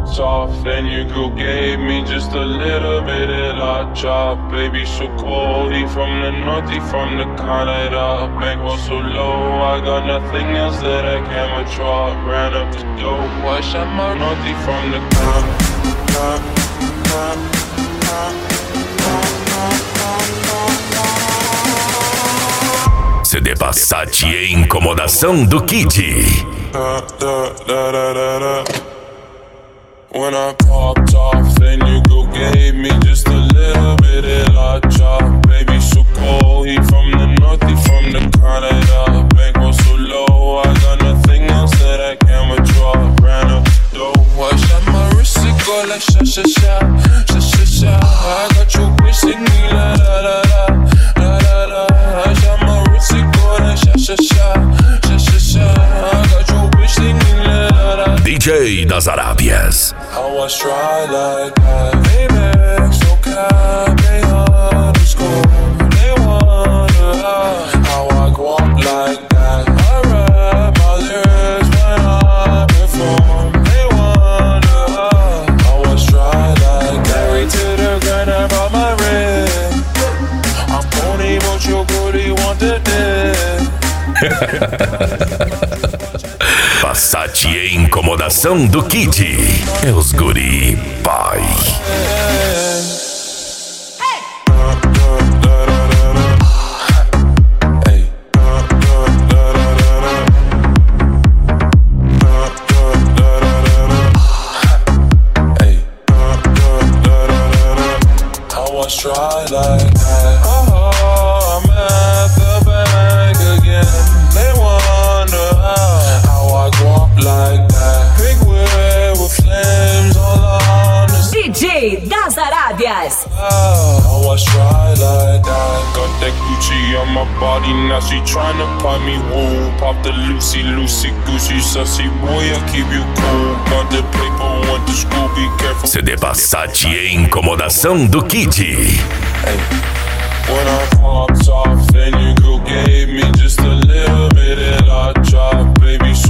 popped off, then your girl gave me just a little bit of la chop. Baby, so cold, he from the north, he from the Canada. Bankroll so low, I got nothing else that I can withdraw. Ran up the dough, I shot my north, he from the CD Passat e Incomodação do Kid. When I popped off, then your girl gave me just a little bit of la chop. Baby, so cold, he from the north, he from the Canada. Bankroll so low, I got nothing else that I can withdraw. Ran up the dough, I shot my wrist, it go like sha sha sha, sha sha sha. I got your bitch singing la la la la, la la la. I shot my wrist, it go like sha sha sha, sha sha sha. I got your bitch singing la la la. DJ das Arábias. How I try like that, baby, so cap, they underscore. They wonder how I go up like that. I rap my lyrics when I perform. They wonder how I try like that. Married to the grind, I brought my ring. I'm pony, but your booty want the Passat e Incomodação do Kid. É os guri, pai. Try like that. Oh, I'm at the bank again. They wonder how I go up like that. Big wheel with flames all on the DJ das Arábias. How I try like that. Got that Gucci on my body, now she tryna pop me. Whoa, pop the Lucy, Lucy, Gucci, sussy boy, I keep you cool. Got the paper, went to school, be careful. CD Passat e Incomodação do Kid. Hey. When I popped off, then your girl gave me just a little bit of la chop. Baby,